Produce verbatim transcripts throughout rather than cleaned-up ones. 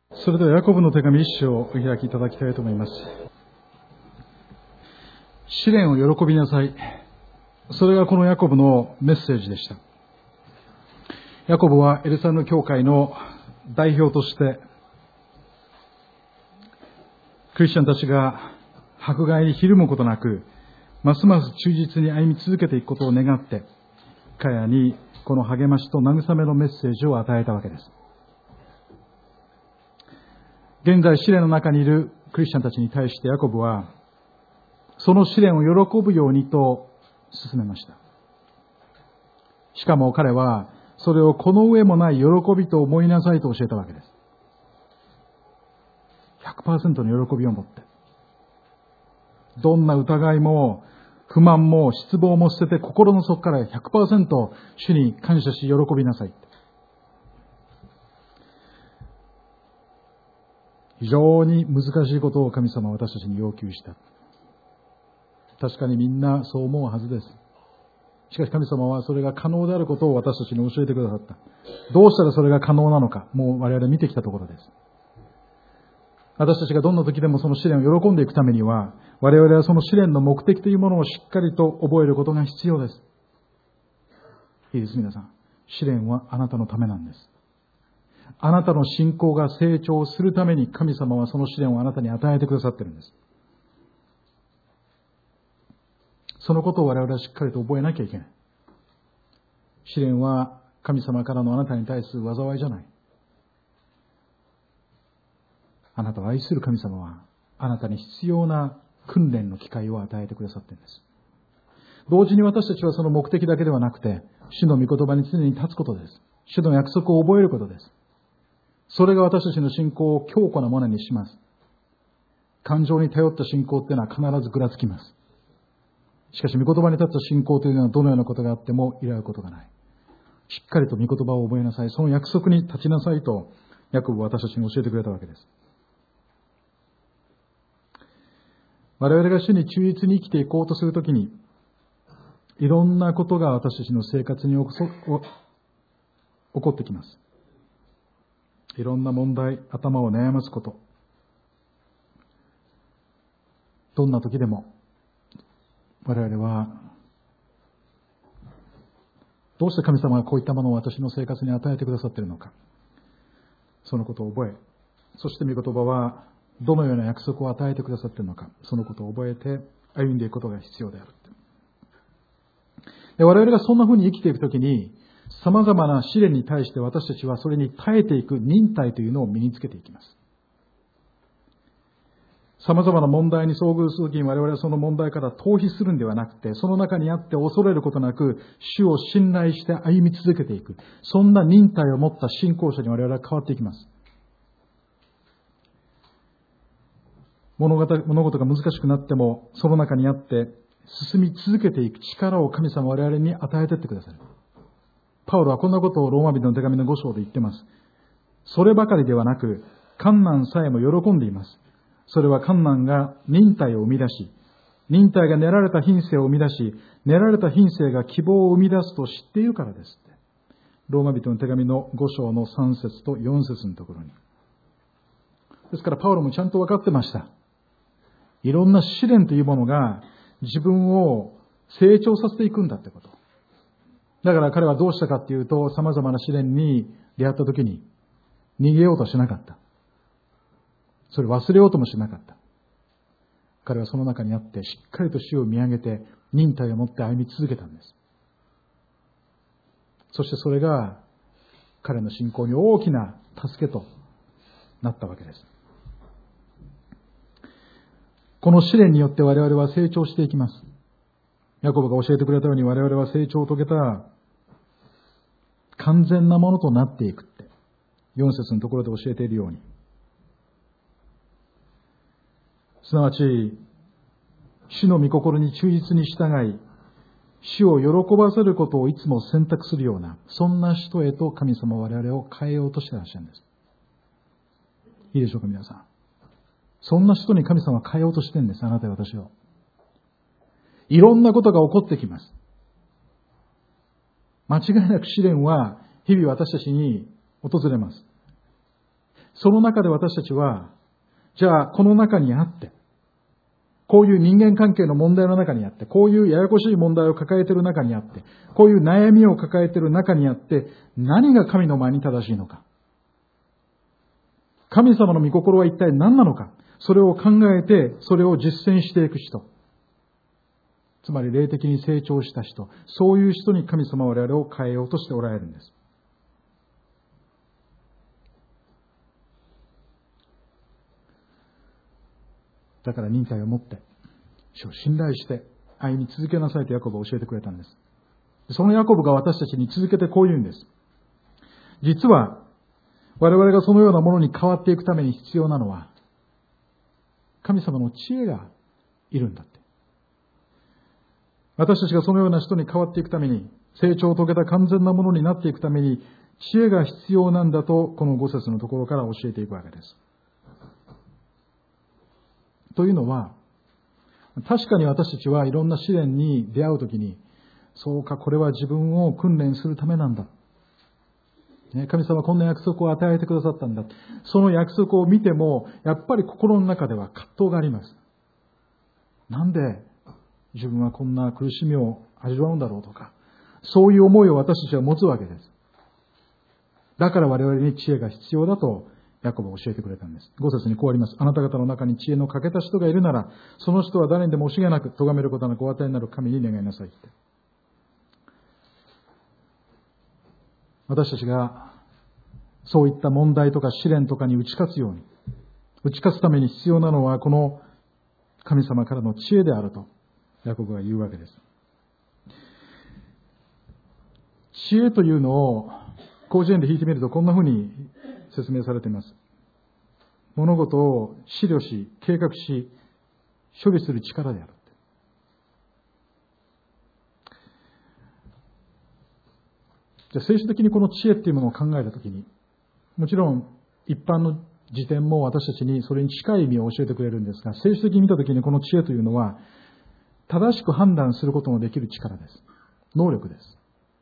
それではヤコブの手紙一章をお開きいただきたいと思います。試練を喜びなさい。それがこのヤコブのメッセージでした。ヤコブはエルサレム教会の代表としてクリスチャンたちが迫害にひるむことなくますます忠実に歩み続けていくことを願って彼らにこの励ましと慰めのメッセージを与えたわけです。現在試練の中にいるクリスチャンたちに対してヤコブはその試練を喜ぶようにと勧めました。しかも彼はそれをこの上もない喜びと思いなさいと教えたわけです。 ひゃくパーセント の喜びを持ってどんな疑いも不満も失望も捨てて心の底から ひゃくパーセント 主に感謝し喜びなさい。非常に難しいことを神様は私たちに要求した。確かにみんなそう思うはずです。しかし神様はそれが可能であることを私たちに教えてくださった。どうしたらそれが可能なのか、もう我々見てきたところです。私たちがどんな時でもその試練を喜んでいくためには、我々はその試練の目的というものをしっかりと覚えることが必要です。いいです、皆さん。試練はあなたのためなんです。あなたの信仰が成長するために神様はその試練をあなたに与えてくださっているんです。そのことを我々はしっかりと覚えなきゃいけない。試練は神様からのあなたに対する災いじゃない。あなたを愛する神様はあなたに必要な訓練の機会を与えてくださっているんです。同時に私たちはその目的だけではなくて、主の御言葉に常に立つことです。主の約束を覚えることです。それが私たちの信仰を強固なものにします。感情に頼った信仰っていうのは必ずぐらつきます。しかし、御言葉に立った信仰というのはどのようなことがあっても揺らぐことがない。しっかりと御言葉を覚えなさい。その約束に立ちなさいと、ヤコブは私たちに教えてくれたわけです。我々が主に忠実に生きていこうとするときに、いろんなことが私たちの生活に起こってきます。いろんな問題、頭を悩ますこと。どんな時でも、我々は、どうして神様がこういったものを私の生活に与えてくださっているのか。そのことを覚え、そして御言葉はどのような約束を与えてくださっているのか。そのことを覚えて歩んでいくことが必要である。で、我々がそんな風に生きていくときに、様々な試練に対して私たちはそれに耐えていく忍耐というのを身につけていきます。様々な問題に遭遇するときに我々はその問題から逃避するんではなくて、その中にあって恐れることなく、主を信頼して歩み続けていく。そんな忍耐を持った信仰者に我々は変わっていきます。物事、物事が難しくなっても、その中にあって進み続けていく力を神様は我々に与えていってくださる。パウロはこんなことをローマ人の手紙のご章で言ってます。そればかりではなく、困難さえも喜んでいます。それは困難が忍耐を生み出し、忍耐が練られた品性を生み出し、練られた品性が希望を生み出すと知っているからですって。ローマ人の手紙のご章のさん節とよん節のところに。ですからパウロもちゃんと分かってました。いろんな試練というものが自分を成長させていくんだってこと。だから彼はどうしたかっていうと、様々な試練に出会った時に逃げようとしなかった。それを忘れようともしなかった。彼はその中にあってしっかりと主を見上げて忍耐を持って歩み続けたんです。そしてそれが彼の信仰に大きな助けとなったわけです。この試練によって我々は成長していきます。ヤコブが教えてくれたように我々は成長を遂げた完全なものとなっていくってよん節のところで教えているように、すなわち主の御心に忠実に従い主を喜ばせることをいつも選択するような、そんな人へと神様は我々を変えようとしていらっしゃるんです。いいでしょうか、皆さん。そんな人に神様は変えようとしてるんです。あなたや私を。いろんなことが起こってきます。間違いなく試練は日々私たちに訪れます。 その中で私たちは、じゃあこの中にあって、こういう人間関係の問題の中にあって、こういうややこしい問題を抱えている中にあって、こういう悩みを抱えている中にあって、何が神の前に正しいのか。神様の御心は一体何なのか。それを考えて、それを実践していく人。つまり霊的に成長した人。そういう人に神様は我々を変えようとしておられるんです。だから忍耐を持って、主を信頼して歩み続けなさいとヤコブは教えてくれたんです。そのヤコブが私たちに続けてこう言うんです。実は、我々がそのようなものに変わっていくために必要なのは、神様の知恵がいるんだって。私たちがそのような人に変わっていくために、成長を遂げた完全なものになっていくために、知恵が必要なんだと、この五節のところから教えていくわけです。というのは、確かに私たちはいろんな試練に出会うときに、そうか、これは自分を訓練するためなんだ。神様はこんな約束を与えてくださったんだ。その約束を見ても、やっぱり心の中では葛藤があります。なんで自分はこんな苦しみを味わうんだろうとか、そういう思いを私たちは持つわけです。だから我々に知恵が必要だと、ヤコブは教えてくれたんです。ご節にこうあります。あなた方の中に知恵の欠けた人がいるなら、その人は誰にでも惜しげなく、咎めることなくお与えになる神に願いなさいって。私たちがそういった問題とか試練とかに打ち勝つように、打ち勝つために必要なのはこの神様からの知恵であるとヤコブが言うわけです。知恵というのを広辞苑で引いてみるとこんな風に説明されています。物事を思慮し、計画し、処理する力である。じゃあ聖書的にこの知恵っていうものを考えたときに、もちろん一般の辞典も私たちにそれに近い意味を教えてくれるんですが、聖書的に見たときにこの知恵というのは、正しく判断することのできる力です。能力です。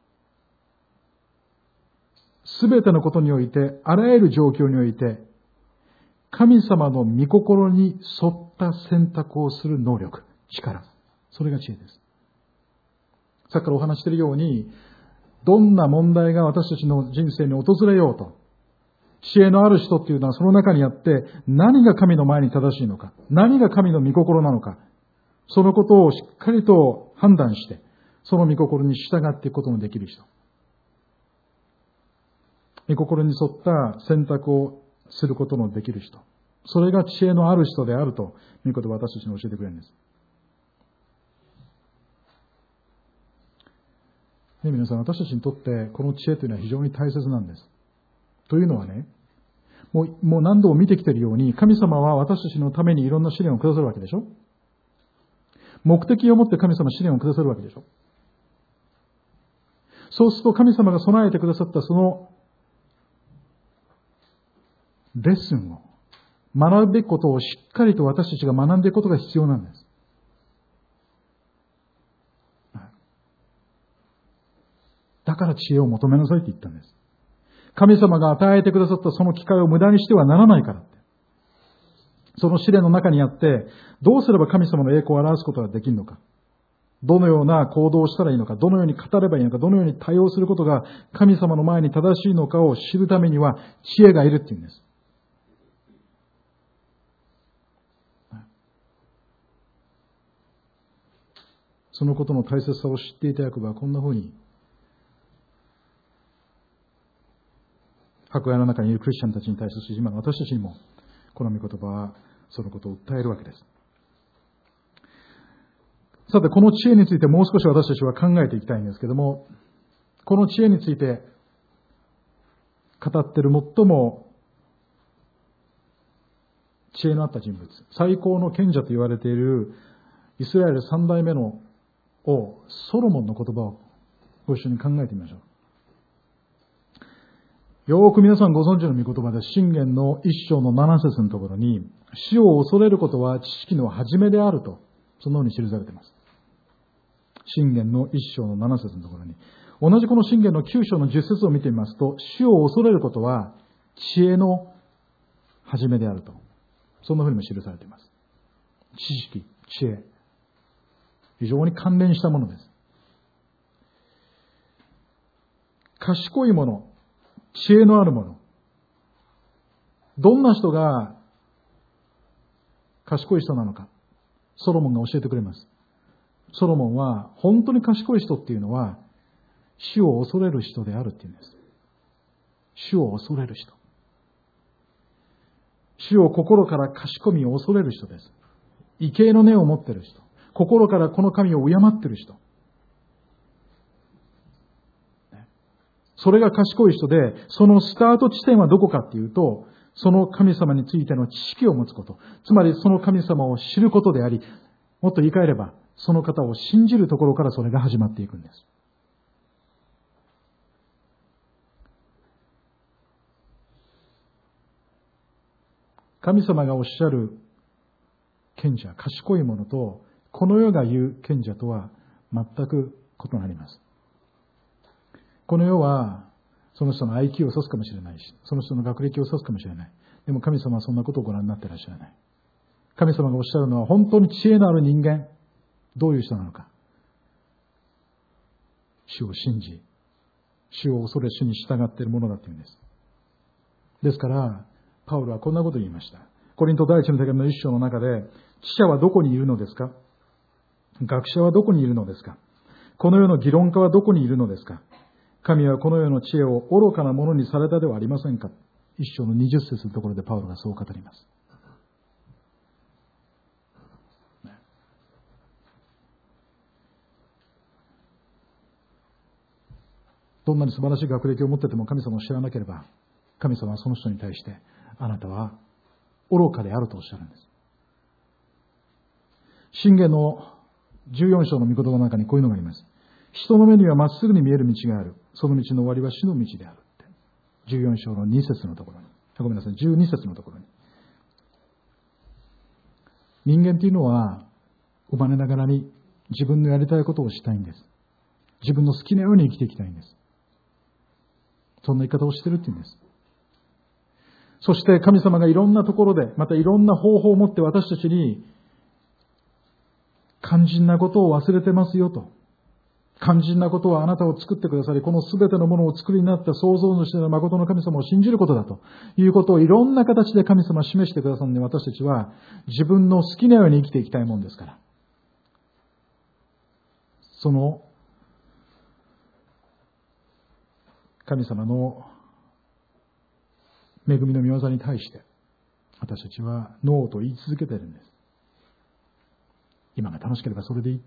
すべてのことにおいて、あらゆる状況において、神様の御心に沿った選択をする能力、力。それが知恵です。さっきからお話しているように、どんな問題が私たちの人生に訪れようと、知恵のある人っていうのはその中にあって、何が神の前に正しいのか、何が神の御心なのか、そのことをしっかりと判断して、その御心に従っていくことのできる人。御心に沿った選択をすることのできる人。それが知恵のある人であるということを私たちに教えてくれるんです。ね、皆さん、私たちにとってこの知恵というのは非常に大切なんです。というのはね、もう、もう何度も見てきているように、神様は私たちのためにいろんな試練をくださるわけでしょ。目的を持って神様は試練をくださるわけでしょ。そうすると神様が備えてくださったそのレッスンを、学ぶべきことをしっかりと私たちが学んでいくことが必要なんです。だから知恵を求めなさいって言ったんです。神様が与えてくださったその機会を無駄にしてはならないからって。その試練の中にあって、どうすれば神様の栄光を表すことができるのか。どのような行動をしたらいいのか。どのように語ればいいのか。どのように対応することが神様の前に正しいのかを知るためには知恵がいるって言うんです。そのことの大切さを知っていたヤコブはこんなふうに、迫害の中にいるクリスチャンたちに対して、今の私たちにもこの御言葉はそのことを訴えるわけです。さて、この知恵についてもう少し私たちは考えていきたいんですけども、この知恵について語っている最も知恵のあった人物、最高の賢者と言われているイスラエル三代目の王ソロモンの言葉をご一緒に考えてみましょう。よーく皆さんご存知の御言葉で、箴言の一章の七節のところに、死を恐れることは知識の始めであると、そのように記されています。箴言の一章の七節のところに、同じこの箴言の九章の十節を見てみますと、死を恐れることは知恵の初めであると。そんなふうにも記されています。知識、知恵。非常に関連したものです。賢いもの、知恵のあるもの。どんな人が賢い人なのか、ソロモンが教えてくれます。ソロモンは、本当に賢い人っていうのは、主を恐れる人であるっていうんです。主を恐れる人。主を心から賢みを恐れる人です。畏敬の念を持っている人。心からこの神を敬っている人。それが賢い人で、そのスタート地点はどこかっていうと、その神様についての知識を持つこと。つまりその神様を知ることであり、もっと言い換えれば、その方を信じるところからそれが始まっていくんです。神様がおっしゃる賢者、賢いものと、この世が言う賢者とは全く異なります。この世は、その人の アイキュー を指すかもしれないし、その人の学歴を指すかもしれない。でも神様はそんなことをご覧になっていらっしゃらない。神様がおっしゃるのは本当に知恵のある人間、どういう人なのか。主を信じ、主を恐れ主に従っているものだというんです。ですから、パウロはこんなことを言いました。コリント第一の手紙の一章の中で、知者はどこにいるのですか？学者はどこにいるのですか？この世の議論家はどこにいるのですか？神はこの世の知恵を愚かなものにされたではありませんか？一章の二十節のところでパウロがそう語ります。どんなに素晴らしい学歴を持ってても神様を知らなければ、神様はその人に対して、あなたは愚かであるとおっしゃるんです。箴言のじゅうよん章の御言葉の中にこういうのがあります。人の目にはまっすぐに見える道がある。その道の終わりは死の道である。じゅうよん章のに節のところに。ごめんなさい、じゅうに節のところに。人間というのは、生まれながらに自分のやりたいことをしたいんです。自分の好きなように生きていきたいんです。そんな言い方をしているって言うんです。そして神様がいろんなところで、またいろんな方法を持って私たちに、肝心なことを忘れてますよと。肝心なことはあなたを作ってくださり、このすべてのものを作りになった創造主の誠の神様を信じることだということをいろんな形で神様は示してくださるので、私たちは自分の好きなように生きていきたいもんですから。その神様の恵みの御業に対して私たちはノーと言い続けているんです。今が楽しければそれでいいって。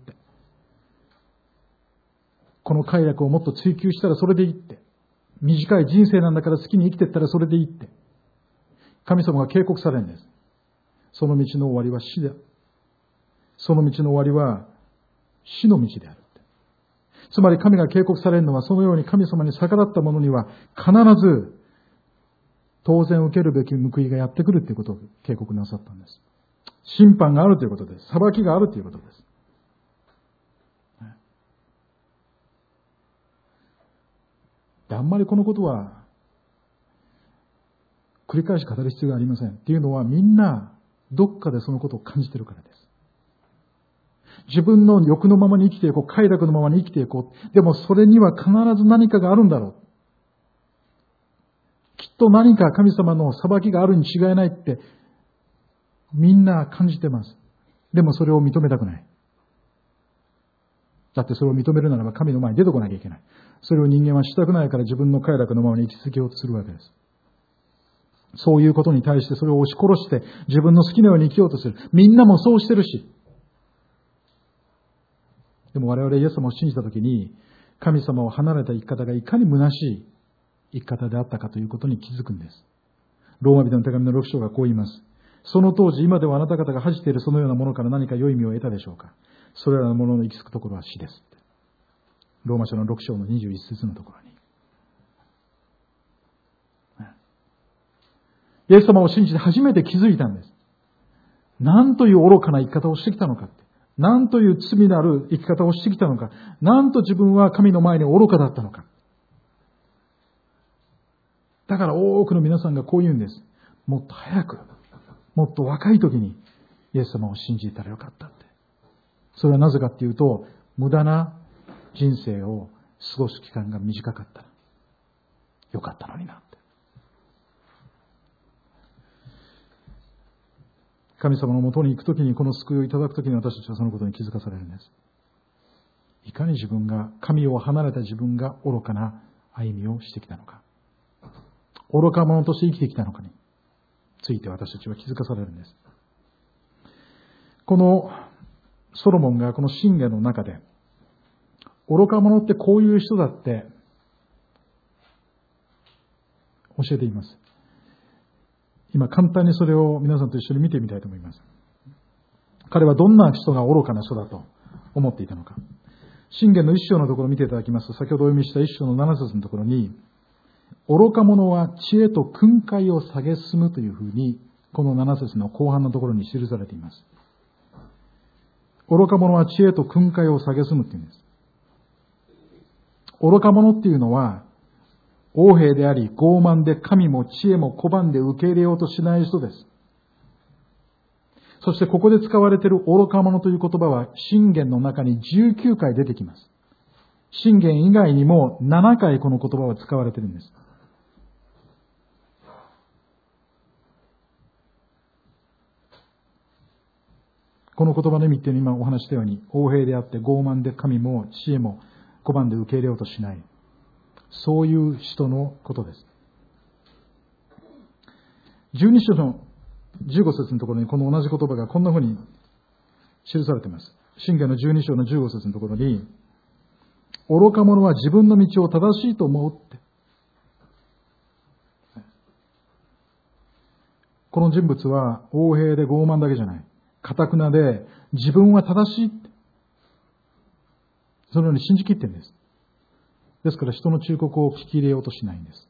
この快楽をもっと追求したらそれでいいって。短い人生なんだから好きに生きていったらそれでいいって。神様が警告されるんです。その道の終わりは死だ。その道の終わりは死の道であるって。つまり神が警告されるのはそのように神様に逆らった者には必ず当然受けるべき報いがやってくるということを警告なさったんです。審判があるということです。裁きがあるということです。あんまりこのことは繰り返し語る必要がありません。っていうのはみんなどっかでそのことを感じているからです。自分の欲のままに生きていこう、快楽のままに生きていこう。でもそれには必ず何かがあるんだろう。きっと何か神様の裁きがあるに違いないってみんな感じてます。でもそれを認めたくない。だってそれを認めるならば神の前に出てこなきゃいけない。それを人間はしたくないから自分の快楽のままに生き続けようとするわけです。そういうことに対してそれを押し殺して自分の好きなように生きようとする。みんなもそうしてるし。でも我々イエス様を信じたときに神様を離れた生き方がいかに虚しい生き方であったかということに気づくんです。ローマ人の手紙のろく章がこう言います。その当時今ではあなた方が恥じているそのようなものから何か良い意味を得たでしょうか。それらのものの行き着くところは死です。ローマ書のろく章のにじゅういち節のところに。イエス様を信じて初めて気づいたんです。なんという愚かな生き方をしてきたのかって。なんという罪のある生き方をしてきたのか。なんと自分は神の前に愚かだったのか。だから多くの皆さんがこう言うんです。 もっと早く、もっと若い時にイエス様を信じたらよかったって。それはなぜかっていうと、無駄な人生を過ごす期間が短かったらよかったのになって。神様のもとに行くときに、この救いをいただくときに、私たちはそのことに気づかされるんです。いかに自分が、神を離れた自分が愚かな歩みをしてきたのか、愚か者として生きてきたのかについて私たちは気づかされるんです。このソロモンがこの箴言の中で、愚か者ってこういう人だって教えています。今簡単にそれを皆さんと一緒に見てみたいと思います。彼はどんな人が愚かな人だと思っていたのか。箴言の一章のところを見ていただきますと、先ほどお読みした一章の七節のところに、愚か者は知恵と訓戒を蔑むというふうに、この七節の後半のところに記されています。愚か者は知恵と訓戒を蔑むっていうんです。愚か者っていうのは、横柄であり、傲慢で神も知恵も拒んで受け入れようとしない人です。そしてここで使われている愚か者という言葉は、箴言の中にじゅうきゅうかい出てきます。箴言以外にもななかいこの言葉は使われているんです。この言葉の意味っていうのは今お話したように、横柄であって傲慢で神も知恵も拒んで受け入れようとしない。そういう人のことです。じゅうに章のじゅうご節のところにこの同じ言葉がこんなふうに記されています。箴言のじゅうに章のじゅうご節のところに、愚か者は自分の道を正しいと思うって。この人物は横柄で傲慢だけじゃない。堅くなで自分は正しいって。そのように信じきっているんです。ですから人の忠告を聞き入れようとしないんです。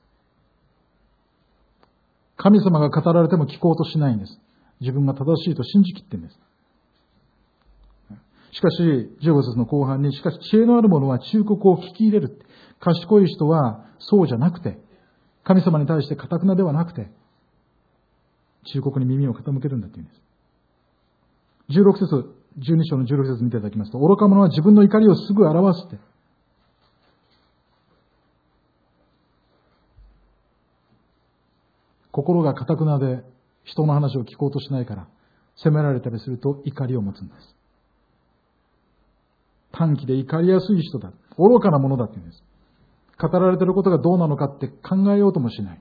神様が語られても聞こうとしないんです。自分が正しいと信じきっているんです。しかし、じゅうご節の後半に、しかし知恵のある者は忠告を聞き入れる。賢い人はそうじゃなくて、神様に対して堅くなではなくて、忠告に耳を傾けるんだというんです。じゅうろく節、じゅうに章のじゅうろく節見ていただきますと、愚か者は自分の怒りをすぐ表すって。心が堅くなで人の話を聞こうとしないから、責められたりすると怒りを持つんです。短気で怒りやすい人だ。愚かなものだって言うんです。語られていることがどうなのかって考えようともしない。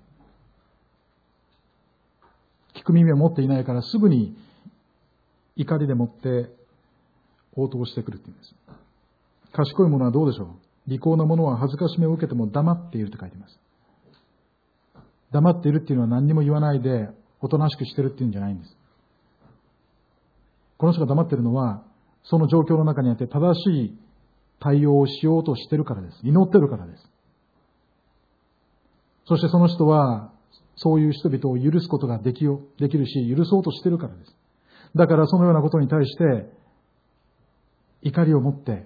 聞く耳を持っていないからすぐに怒りでもって応答してくるって言うんです。賢い者はどうでしょう。利口な者は恥ずかしめを受けても黙っていると書いています。黙っているっていうのは何にも言わないでおとなしくしてるっていうんじゃないんです。この人が黙っているのはその状況の中にあって正しい対応をしようとしているからです。祈っているからです。そしてその人はそういう人々を許すことができよ、できるし許そうとしているからです。だからそのようなことに対して怒りを持って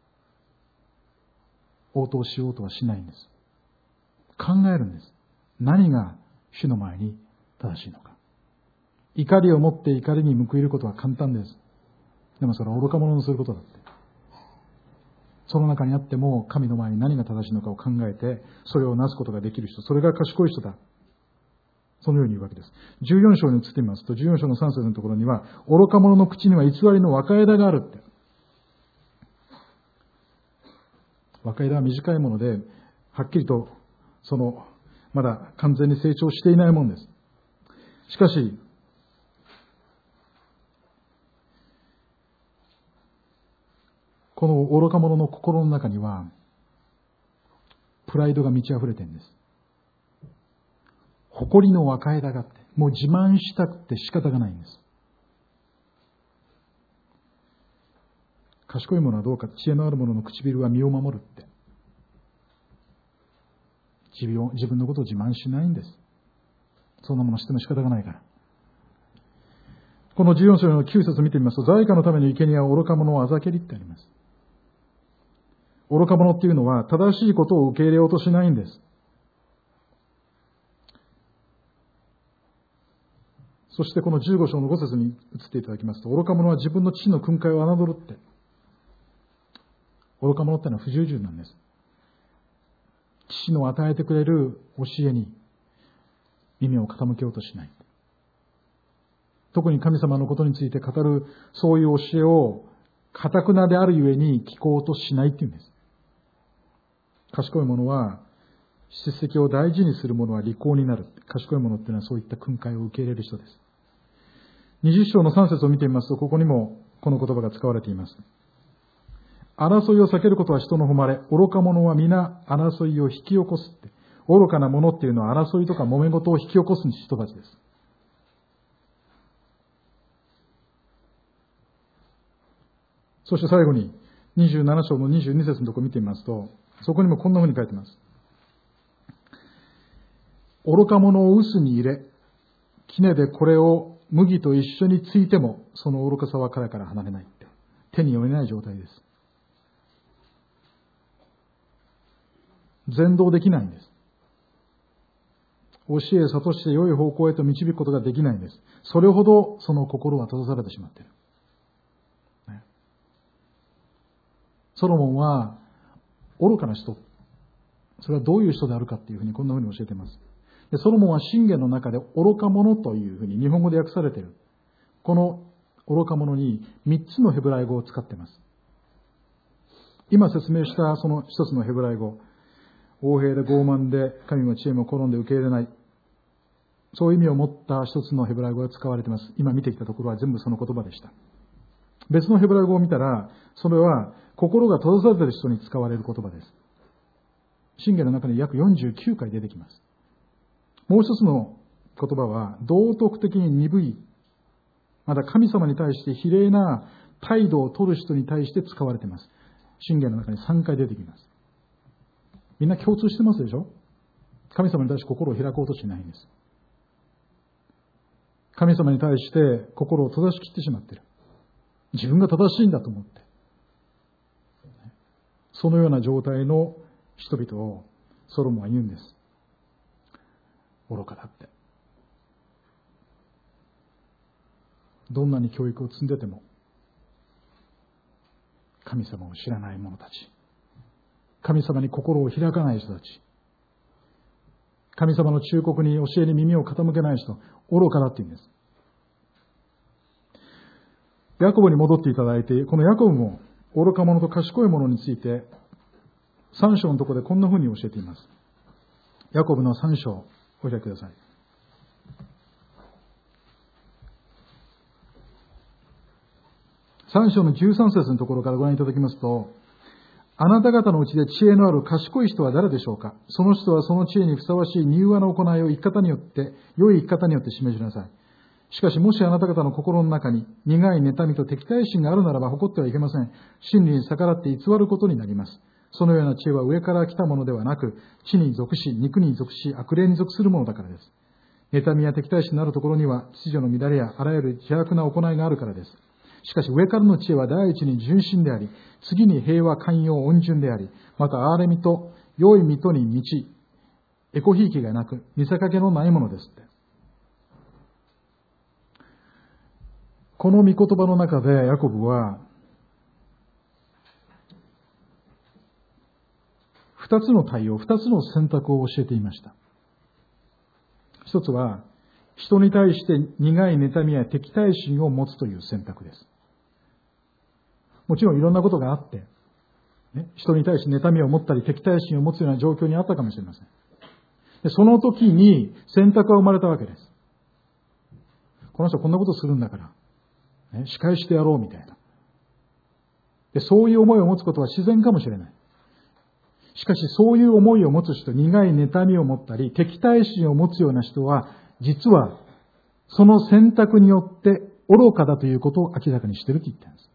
応答しようとはしないんです。考えるんです。何が主の前に正しいのか。怒りを持って怒りに報いることは簡単です。でもそれは愚か者のすることだって。その中にあっても神の前に何が正しいのかを考えてそれをなすことができる人、それが賢い人だ。そのように言うわけです。じゅうよん章に移ってみますと、じゅうよん章のさん節のところには、愚か者の口には偽りの若枝があるって。若枝は短いもので、はっきりとそのまだ完全に成長していないものです。しかし、この愚か者の心の中には、プライドが満ち溢れてるんです。誇りの若枝があって、もう自慢したくて仕方がないんです。賢い者はどうか、知恵のある者の唇は身を守るって。自分自分のことを自慢しないんです。そんなものしても仕方がないから。このじゅうよん章のきゅう節見てみますと、財貨のための生贄は愚か者をあざけりってあります。愚か者っていうのは正しいことを受け入れようとしないんです。 そしてこのじゅうご章のご節に移っていただきますと、愚か者は自分の父の訓戒を侮るって。愚か者ってのは不従順なんです。父の与えてくれる教えに耳を傾けようとしない。特に神様のことについて語るそういう教えを堅くなであるゆえに聞こうとしないっていうんです。賢い者は叱責を大事にする者は利口になる。賢い者っていうのはそういった訓戒を受け入れる人です。にじゅう章のさん節を見てみますと、ここにもこの言葉が使われています。争いを避けることは人の誉れ、愚か者は皆争いを引き起こすって。愚かな者っていうのは争いとか揉め事を引き起こす人たちです。そして最後ににじゅうなな章のにじゅうに節のところを見てみますと、そこにもこんな風に書いています。愚か者を臼に入れ、杵でこれを麦と一緒についても、その愚かさは彼から離れないって。手に負えない状態です。全動できないんです。教え諭して良い方向へと導くことができないんです。それほどその心は閉ざされてしまっている。ね、ソロモンは愚かな人、それはどういう人であるかっていうふうにこんなふうに教えています。でソロモンは箴言の中で愚か者というふうに日本語で訳されている。この愚か者に三つのヘブライ語を使っています。今説明したその一つのヘブライ語、横柄で傲慢で神の知恵も好んで受け入れない、そういう意味を持った一つのヘブライ語が使われています。今見てきたところは全部その言葉でした。別のヘブライ語を見たら、それは心が閉ざされている人に使われる言葉です。箴言の中に約よんじゅうきゅうかい出てきます。もう一つの言葉は道徳的に鈍い、また神様に対して非礼な態度を取る人に対して使われています。箴言の中にさんかい出てきます。みんな共通してますでしょ？神様に対して心を開こうとしないんです。神様に対して心を閉ざしきってしまっている。自分が正しいんだと思って。そのような状態の人々をソロモンは言うんです。愚かだって。どんなに教育を積んでても、神様を知らない者たち、神様に心を開かない人たち、神様の忠告に教えに耳を傾けない人、愚かだって言うんです。ヤコブに戻っていただいて、このヤコブも愚か者と賢い者についてさん章のところでこんな風に教えています。ヤコブのさん章お開きください。さん章のじゅうさん節のところからご覧いただきますと、あなた方のうちで知恵のある賢い人は誰でしょうか。その人はその知恵にふさわしい柔和な行いを生き方によって、良い生き方によって示しなさい。しかしもしあなた方の心の中に苦い妬みと敵対心があるならば誇ってはいけません。真理に逆らって偽ることになります。そのような知恵は上から来たものではなく、地に属し、肉に属し、悪霊に属するものだからです。妬みや敵対心のあるところには秩序の乱れやあらゆる邪悪な行いがあるからです。しかし上からの知恵は第一に純真であり、次に平和、寛容、温順であり、また憐れみと良い水戸に満ち、エコひいきがなく、見せかけのないものですって。この御言葉の中でヤコブは、二つの対応、二つの選択を教えていました。一つは、人に対して苦い妬みや敵対心を持つという選択です。もちろんいろんなことがあって、ね、人に対して妬みを持ったり敵対心を持つような状況にあったかもしれません。でその時に選択が生まれたわけです。この人こんなことするんだから、ね、仕返してやろうみたいな。でそういう思いを持つことは自然かもしれない。しかしそういう思いを持つ人、苦い妬みを持ったり敵対心を持つような人は、実はその選択によって愚かだということを明らかにしていると言っているんです。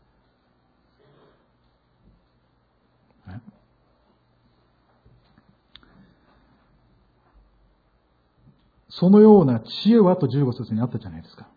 そのような知恵はとじゅうご節にあったじゃないですか。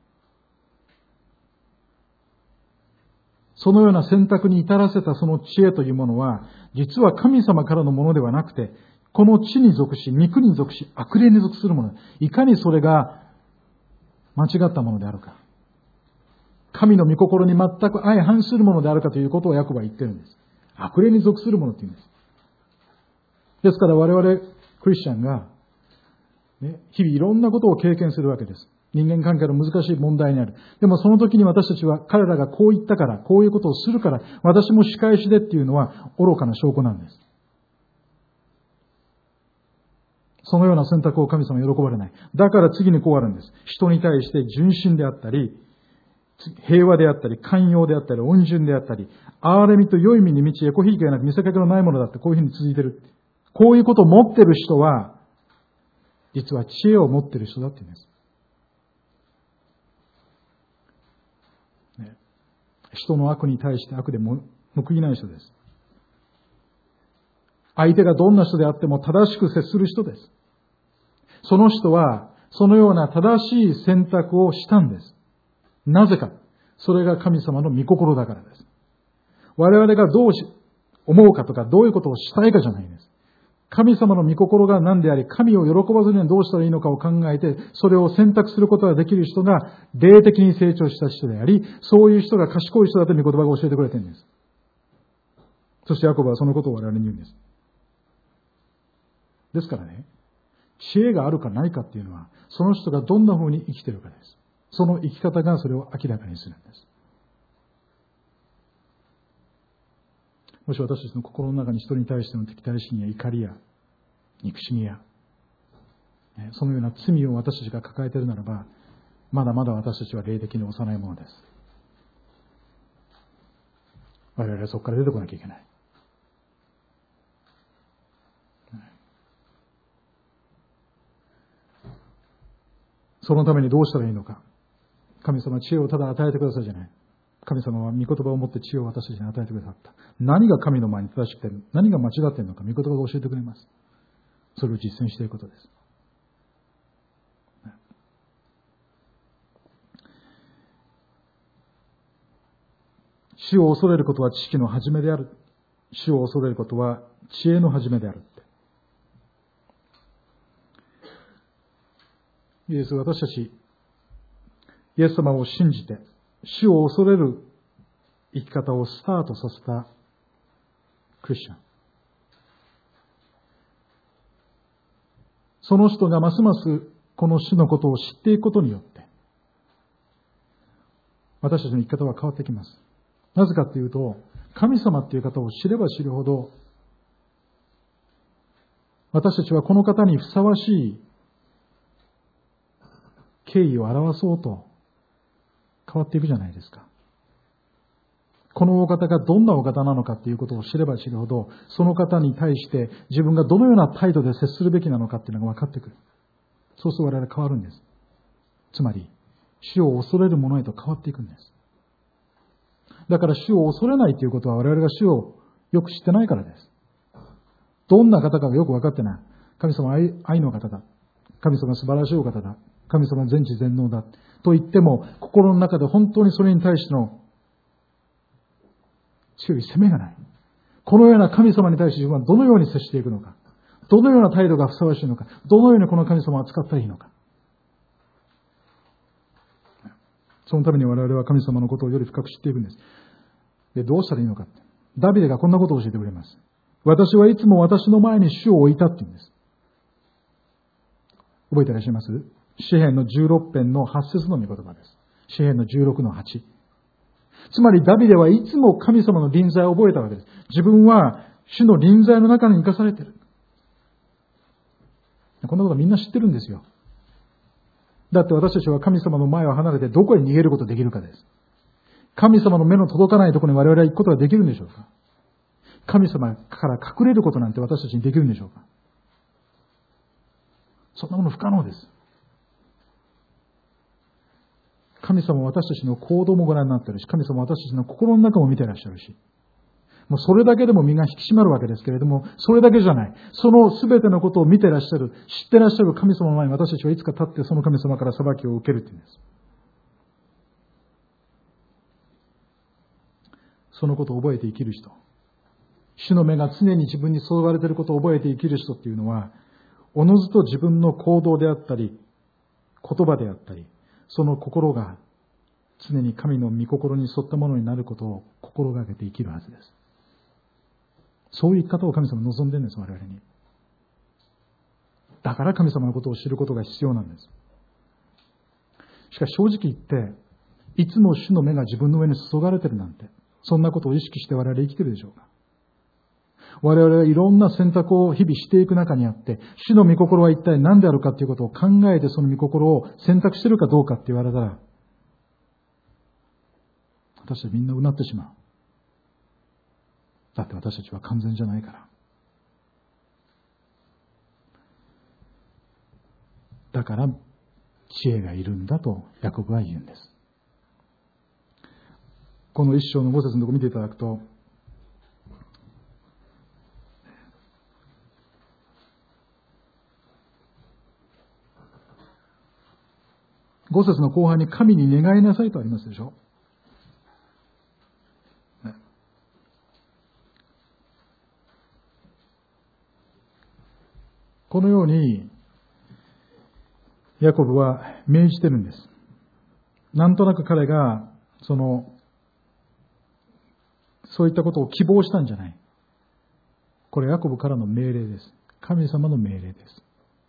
そのような選択に至らせたその知恵というものは、実は神様からのものではなくて、この地に属し、肉に属し、悪霊に属するもの。いかにそれが間違ったものであるか、神の御心に全く相反するものであるかということをヤコブは言ってるんです。悪霊に属するものって言うんです。ですから我々クリスチャンが、ね、日々いろんなことを経験するわけです。人間関係の難しい問題にある。でもその時に私たちは彼らがこう言ったから、こういうことをするから、私も仕返しでっていうのは愚かな証拠なんです。そのような選択を神様は喜ばれない。だから次にこうあるんです。人に対して純真であったり、平和であったり、寛容であったり、温順であったり、憐れみと良い身に満ち、エコひいきがなく見せかけのないものだってこういうふうに続いている。こういうことを持っている人は、実は知恵を持っている人だって言うんです。ね、人の悪に対して悪でも報いない人です。相手がどんな人であっても正しく接する人です。その人は、そのような正しい選択をしたんです。なぜか。それが神様の御心だからです。我々がどう思うかとか、どういうことをしたいかじゃないんです。神様の御心が何であり、神を喜ばずにはどうしたらいいのかを考えて、それを選択することができる人が、霊的に成長した人であり、そういう人が賢い人だと御言葉が教えてくれているんです。そしてヤコブはそのことを我々に言うんです。ですからね、知恵があるかないかっていうのは、その人がどんな風に生きているかです。その生き方がそれを明らかにするんです。もし私たちの心の中に人に対しての敵対心や怒りや憎しみや、そのような罪を私たちが抱えているならば、まだまだ私たちは霊的に幼いものです。我々はそこから出てこなきゃいけない。そのためにどうしたらいいのか。神様は知恵をただ与えてくださいじゃない。神様は御言葉を持って知恵を私たちに与えてくださった。何が神の前に正しくて、何が間違っているのか、御言葉が教えてくれます。それを実践していくことです。死を恐れることは知識の始めである。死を恐れることは知恵の始めである。イエス、私たち、イエス様を信じて、死を恐れる生き方をスタートさせたクリスチャン。その人がますますこの死のことを知っていくことによって、私たちの生き方は変わってきます。なぜかというと、神様っていう方を知れば知るほど、私たちはこの方にふさわしい敬意を表そうと変わっていくじゃないですか。このお方がどんなお方なのかということを知れば知るほど、その方に対して自分がどのような態度で接するべきなのかというのが分かってくる。そうすると我々変わるんです。つまり、死を恐れるものへと変わっていくんです。だから死を恐れないということは我々が死をよく知ってないからです。どんな方かがよく分かってない。神様は 愛, 愛の方だ。神様は素晴らしいお方だ。神様は全知全能だ。と言っても、心の中で本当にそれに対しての強い責めがない。このような神様に対して自分はどのように接していくのか。どのような態度がふさわしいのか。どのようにこの神様を扱ったらいいのか。そのために我々は神様のことをより深く知っていくんです。で、どうしたらいいのか。ダビデがこんなことを教えてくれます。私はいつも私の前に主を置いたって言うんです。覚えていらっしゃいます？詩編のじゅうろく編のはち節の御言葉です。詩編のじゅうろくのはち。つまりダビデはいつも神様の臨在を覚えたわけです。自分は主の臨在の中に生かされている。こんなことみんな知ってるんですよ。だって私たちは神様の前を離れてどこへ逃げることができるかです。神様の目の届かないところに我々は行くことができるんでしょうか？神様から隠れることなんて私たちにできるんでしょうか？そんなもの不可能です。神様は私たちの行動もご覧になっているし、神様は私たちの心の中も見ていらっしゃるし、もうそれだけでも身が引き締まるわけですけれども、それだけじゃない。その全てのことを見ていらっしゃる、知っていらっしゃる神様の前に私たちはいつか立ってその神様から裁きを受けるというんです。そのことを覚えて生きる人。主の目が常に自分に注がれていることを覚えて生きる人っていうのは、おのずと自分の行動であったり、言葉であったり、 その心が常に神の御心に沿ったものになることを心がけて生きるはずです。そういう生き方を神様は望んでるんです、我々に。だから神様のことを知ることが必要なんです。しかし正直言って、いつも主の目が自分の上に注がれてるなんて、そんなことを意識して我々生きてるでしょうか。我々はいろんな選択を日々していく中にあって、主の御心は一体何であるかということを考えてその御心を選択しているかどうかって言われたら、私たちみんなうなってしまう。だって私たちは完全じゃないから。だから知恵がいるんだとヤコブは言うんです。この一章の五節のところ見ていただくと、五節の後半に神に願いなさいとありますでしょ。ね、このようにヤコブは命じてるんです。なんとなく彼がそのそういったことを希望したんじゃない。これヤコブからの命令です。神様の命令です。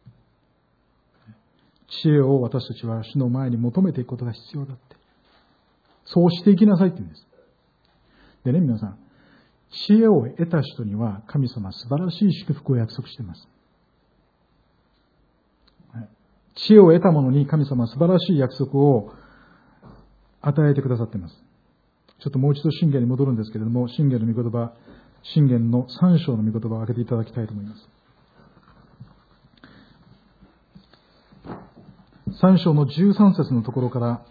知恵を私たちは主の前に求めていくことが必要だって。そうしていきなさいって言うんです。でね、皆さん、知恵を得た人には神様は素晴らしい祝福を約束しています。知恵を得た者に神様は素晴らしい約束を与えてくださっています。ちょっともう一度箴言に戻るんですけれども、箴言の御言葉、箴言の三章の御言葉を開けていただきたいと思います。三章の十三節のところから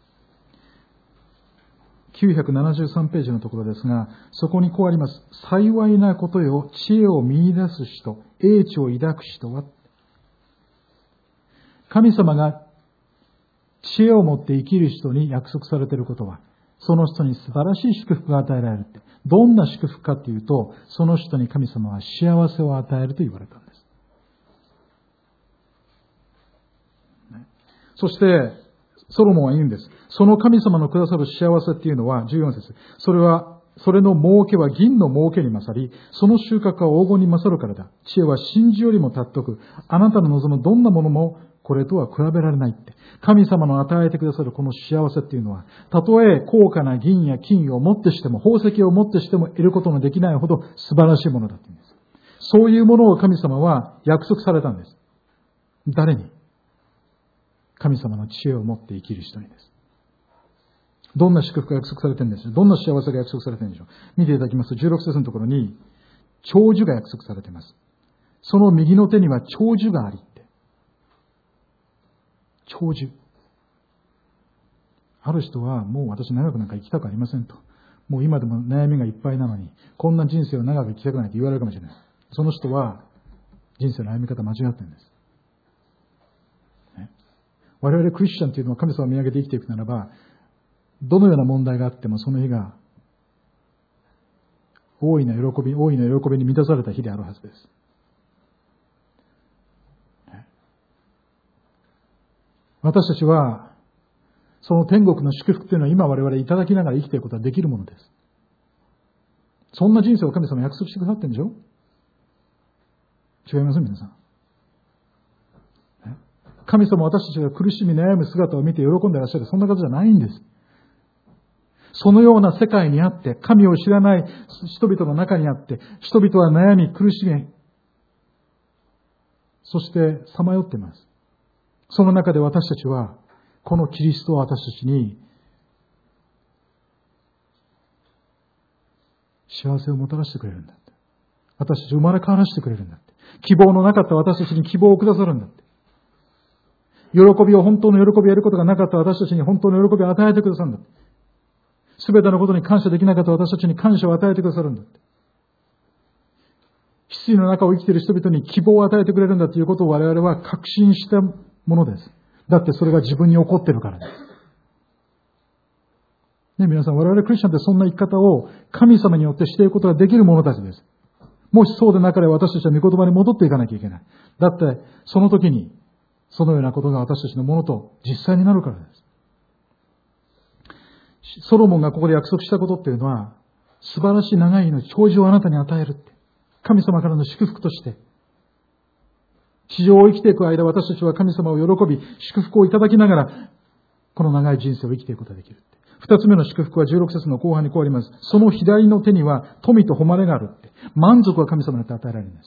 きゅうひゃくななじゅうさんページのところですが、そこにこうあります。幸いなことよ、知恵を見出す人、英知を抱く人は、神様が知恵を持って生きる人に約束されていることは、その人に素晴らしい祝福が与えられるって。どんな祝福かというと、その人に神様は幸せを与えると言われたんです。そして、ソロモンは言うんです。その神様のくださる幸せっていうのは、じゅうよん節。それは、それの儲けは銀の儲けに勝り、その収穫は黄金に勝るからだ。知恵は真珠よりも尊く、あなたの望むどんなものもこれとは比べられないって。神様の与えてくださるこの幸せっていうのは、たとえ高価な銀や金をもってしても、宝石をもってしても得ることのできないほど素晴らしいものだって言うんです。そういうものを神様は約束されたんです。誰に？神様の知恵を持って生きる人にです。どんな祝福が約束されてるんでしょう。どんな幸せが約束されてるんでしょう。見ていただきますとじゅうろく節のところに長寿が約束されています。その右の手には長寿がありって。長寿。ある人はもう私長くなんか生きたくありませんと。もう今でも悩みがいっぱいなのにこんな人生を長く生きたくないと言われるかもしれない。その人は人生の歩み方間違ってるんです。我々クリスチャンというのは神様を見上げて生きていくならば、どのような問題があってもその日が大いな喜び、大いな喜びに満たされた日であるはずです。私たちはその天国の祝福というのは今我々いただきながら生きていくことができるものです。そんな人生を神様は約束してくださってるんでしょ？違います皆さん。神様は私たちが苦しみ悩む姿を見て喜んでいらっしゃる。そんな方じゃないんです。そのような世界にあって、神を知らない人々の中にあって、人々は悩み苦しみ、そしてさまよっています。その中で私たちは、このキリストを私たちに幸せをもたらしてくれるんだって。私たちを生まれ変わらせてくれるんだって。希望のなかった私たちに希望をくださるんだって。喜びを本当の喜びをやることがなかった私たちに本当の喜びを与えてくださるんだ。すべてのことに感謝できなかった私たちに感謝を与えてくださるんだ。失意の中を生きている人々に希望を与えてくれるんだということを我々は確信したものです。だってそれが自分に起こっているからです。ね、皆さん、我々クリスチャンってそんな生き方を神様によってしていくことができる者たちです。もしそうでなければ私たちは御言葉に戻っていかなきゃいけない。だってその時にそのようなことが私たちのものと実際になるからです。ソロモンがここで約束したことっていうのは、素晴らしい長い命、長寿をあなたに与えるって。神様からの祝福として。地上を生きていく間、私たちは神様を喜び、祝福をいただきながら、この長い人生を生きていくことができるって。二つ目の祝福はじゅうろく節の後半にこうあります。その左の手には富と誉れがあるって。満足は神様によって与えられるんです。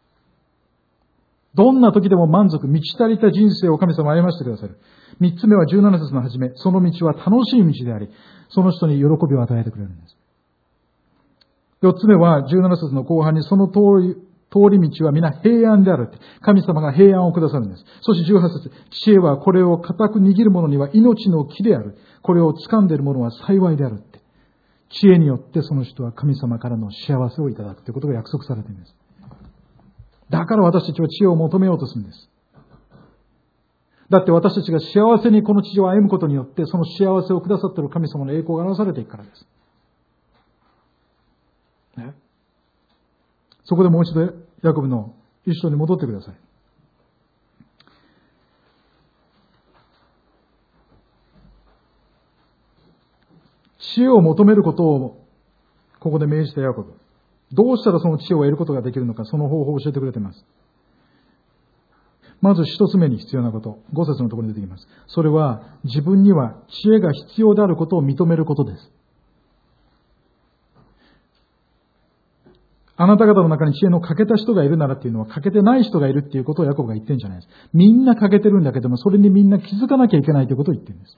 どんな時でも満足、満ち足りた人生を神様は歩ませてくださる。三つ目はじゅうなな節の初め。その道は楽しい道であり、その人に喜びを与えてくれるんです。四つ目はじゅうなな節の後半にその通り、通り道は皆平安であるって。神様が平安をくださるんです。そしてじゅうはち節。知恵はこれを固く握る者には命の木である。これを掴んでいる者は幸いであるって。知恵によってその人は神様からの幸せをいただくということが約束されているんです。だから私たちは知恵を求めようとするんです。だって私たちが幸せにこの地上を歩むことによって、その幸せをくださっている神様の栄光が表されていくからです。ね、そこでもう一度ヤコブの一章に戻ってください。知恵を求めることをここで命じたヤコブ。どうしたらその知恵を得ることができるのか、その方法を教えてくれています。まず一つ目に必要なこと、五節のところに出てきます。それは自分には知恵が必要であることを認めることです。あなた方の中に知恵の欠けた人がいるならっていうのは、欠けてない人がいるっていうことをヤコブが言ってるんじゃないです。みんな欠けてるんだけども、それにみんな気づかなきゃいけないということを言ってるんです。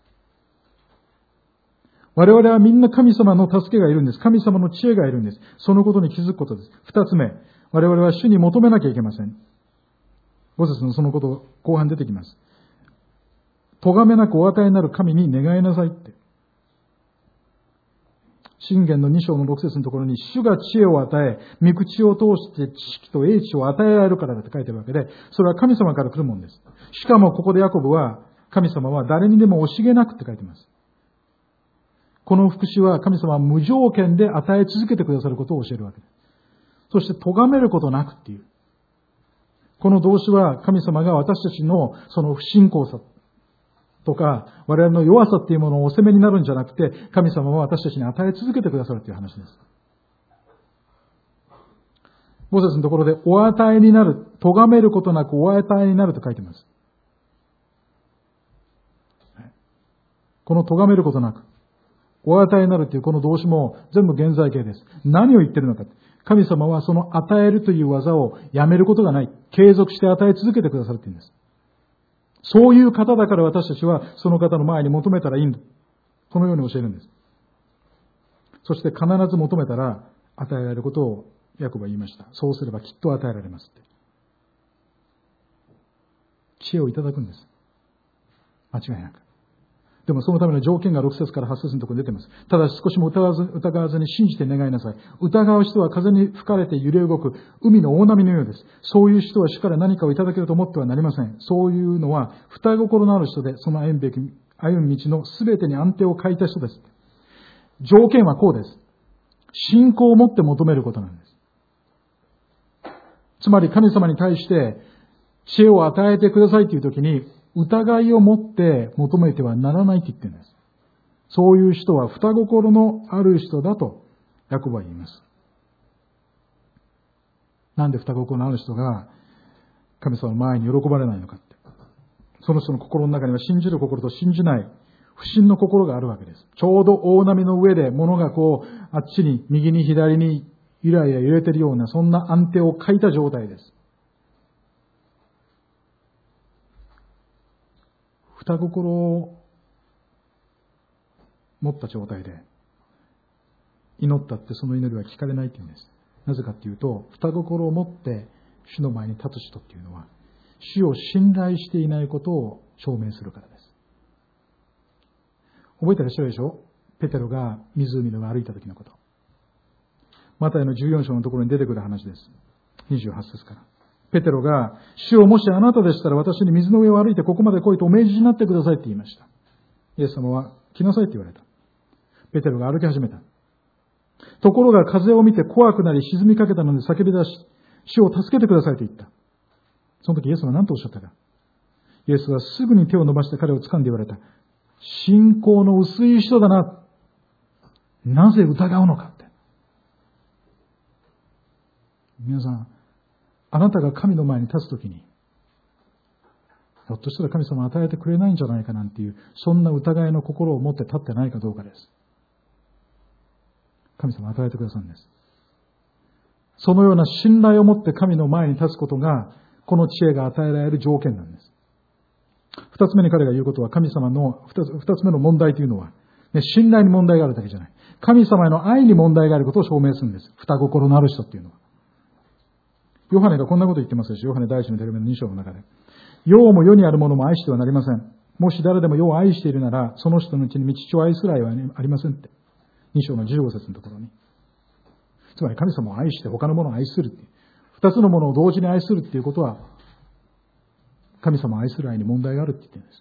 我々はみんな神様の助けがいるんです。神様の知恵がいるんです。そのことに気づくことです。二つ目、我々は主に求めなきゃいけません。五節のそのこと後半出てきます。咎めなくお与えになる神に願いなさいって。箴言のに章のろく節のところに、主が知恵を与え、御口を通して知識と英知を与えられるからだって書いてあるわけで、それは神様から来るものです。しかもここでヤコブは、神様は誰にでも惜しげなくって書いています。この福祉は神様は無条件で与え続けてくださることを教えるわけです。そして咎めることなくっていう。この動詞は神様が私たちのその不信仰さとか我々の弱さっていうものをお責めになるんじゃなくて、神様は私たちに与え続けてくださるという話です。ご節のところでお与えになる、咎めることなくお与えになると書いています。この咎めることなくお与えになるというこの動詞も全部現在形です。何を言ってるのか。神様はその与えるという技をやめることがない。継続して与え続けてくださるというんです。そういう方だから私たちはその方の前に求めたらいいんだ。このように教えるんです。そして必ず求めたら与えられることをヤコブは言いました。そうすればきっと与えられますって。知恵をいただくんです。間違いなく。でもそのための条件がろく節からはち節のところに出ています。ただし少しも疑わず、疑わずに信じて願いなさい。疑う人は風に吹かれて揺れ動く海の大波のようです。そういう人は主から何かをいただけると思ってはなりません。そういうのは二心のある人で、その歩むべき、歩む道のすべてに安定を欠いた人です。条件はこうです。信仰を持って求めることなんです。つまり神様に対して知恵を与えてくださいというときに、疑いを持って求めてはならないと言っているんです。そういう人は二心のある人だとヤコブは言います。なんで二心のある人が神様の前に喜ばれないのかって。その人の心の中には信じる心と信じない不信の心があるわけです。ちょうど大波の上で物がこうあっちに右に左にゆらゆら揺れているような、そんな安定を欠いた状態です。二心を持った状態で祈ったってその祈りは聞かれないというんです。なぜかというと、二心を持って主の前に立つ人っていうのは主を信頼していないことを証明するからです。覚えてらっしゃるでしょ？ペテロが湖の上歩いた時のこと。マタイのじゅうよん章のところに出てくる話です。にじゅうはち節から。ペテロが、主をもしあなたでしたら私に水の上を歩いてここまで来いとお命じになってくださいって言いました。イエス様は来なさいって言われた。ペテロが歩き始めた。ところが風を見て怖くなり沈みかけたので叫び出し、主を助けてくださいと言った。その時イエス様は何とおっしゃったか。 イエスはすぐに手を伸ばして彼を掴んで言われた。信仰の薄い人だな。なぜ疑うのかって。皆さん、あなたが神の前に立つときに、ひょっとしたら神様は与えてくれないんじゃないかなんていう、そんな疑いの心を持って立ってないかどうかです。神様は与えてくださるんです。そのような信頼を持って神の前に立つことが、この知恵が与えられる条件なんです。二つ目に彼が言うことは、神様の二つ、二つ目の問題というのは、ね、信頼に問題があるだけじゃない。神様への愛に問題があることを証明するんです。二心のある人っていうのは。ヨハネがこんなこと言ってますでしょ。ヨハネ第一の手紙のに章の中で。世も世にあるものも愛してはなりません。もし誰でも世を愛しているなら、その人のうちに父を愛する愛はありませんって。に章のじゅうご節のところに。つまり神様を愛して他のものを愛するっていう。二つのものを同時に愛するっていうことは、神様を愛する愛に問題があるって言ってるんです。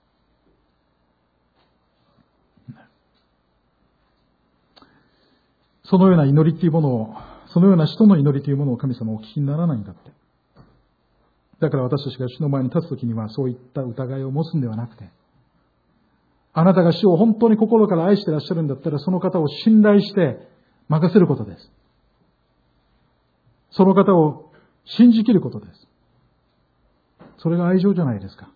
そのような祈りっていうものを、そのような人の祈りというものを神様はお聞きにならないんだって。だから私たちが主の前に立つときにはそういった疑いを持つんではなくて、あなたが主を本当に心から愛していらっしゃるんだったら、その方を信頼して任せることです。その方を信じきることです。それが愛情じゃないですか。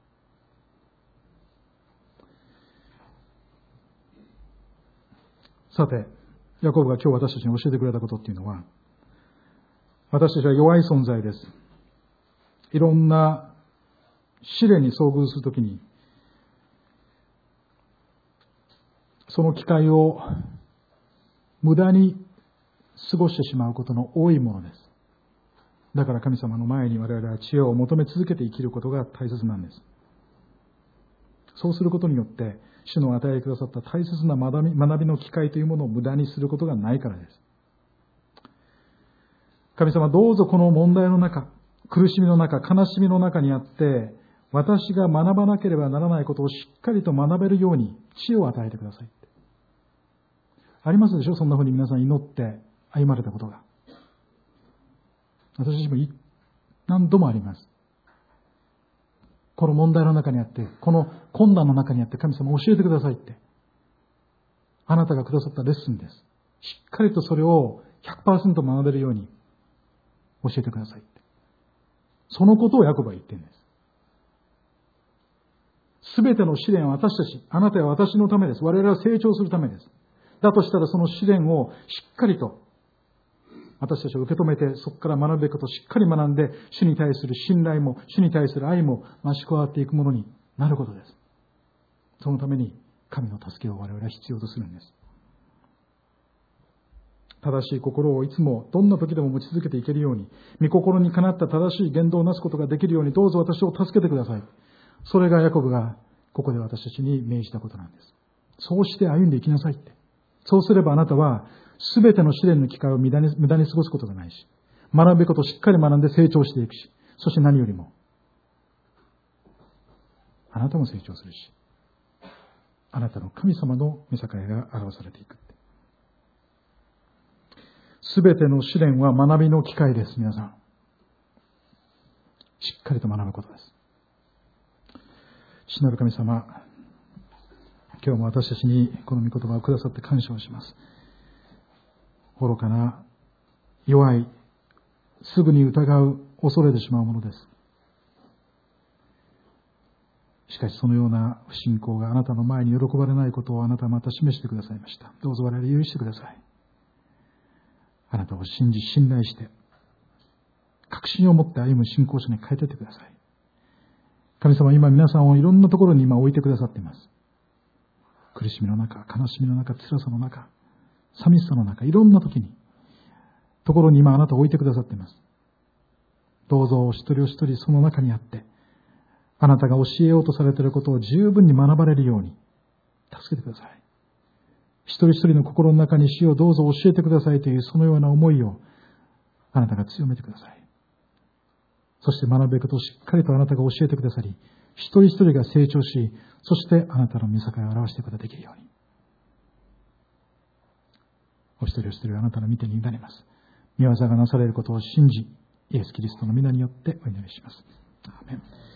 さて、ヤコブが今日私たちに教えてくれたことっていうのは、私たちは弱い存在です。いろんな試練に遭遇するときに、その機会を無駄に過ごしてしまうことの多いものです。だから神様の前に我々は知恵を求め続けて生きることが大切なんです。そうすることによって、主の与えてくださった大切な学び、学びの機会というものを無駄にすることがないからです。神様、どうぞこの問題の中、苦しみの中、悲しみの中にあって、私が学ばなければならないことをしっかりと学べるように知恵を与えてください。ありますでしょ？そんなふうに皆さん祈って歩まれたことが。私たちも何度もあります。この問題の中にあって、この困難の中にあって神様教えてくださいって。あなたがくださったレッスンです。しっかりとそれを ひゃくパーセント 学べるように教えてくださいって。そのことをヤコブは言ってるんです。すべての試練は私たち、あなたや私のためです。我々は成長するためです。だとしたらその試練をしっかりと私たちを受け止めて、そこから学ぶべきことをしっかり学んで、主に対する信頼も、主に対する愛も増し加わっていくものになることです。そのために神の助けを我々は必要とするんです。正しい心をいつもどんな時でも持ち続けていけるように、御心にかなった正しい言動をなすことができるように、どうぞ私を助けてください。それがヤコブがここで私たちに命じたことなんです。そうして歩んでいきなさいって。そうすればあなたはすべての試練の機会を無駄に、無駄に過ごすことがないし、学ぶべきことをしっかり学んで成長していくし、そして何よりもあなたも成長するし、あなたの神様の御境が表されていく。すべての試練は学びの機会です。皆さん、しっかりと学ぶことです。父なる神様、今日も私たちにこの御言葉をくださって感謝をします。愚かな、弱い、すぐに疑う、恐れてしまうものです。しかしそのような不信仰があなたの前に喜ばれないことをあなたはまた示してくださいました。どうぞ我々許してください。あなたを信じ信頼して確信を持って歩む信仰者に変えていってください。神様は今皆さんをいろんなところに今置いてくださっています。苦しみの中、悲しみの中、辛さの中、寂しさの中、いろんな時にところに今あなたを置いてくださっています。どうぞお一人お一人その中にあってあなたが教えようとされていることを十分に学ばれるように助けてください。一人一人の心の中に主をどうぞ教えてくださいというそのような思いをあなたが強めてください。そして学ぶべきことをしっかりとあなたが教えてくださり、一人一人が成長し、そしてあなたの御境を表していくことができるように、お一人お一人あなたの御手に委ねます。御業がなされることを信じ、イエス・キリストの皆によってお祈りします。アーメン。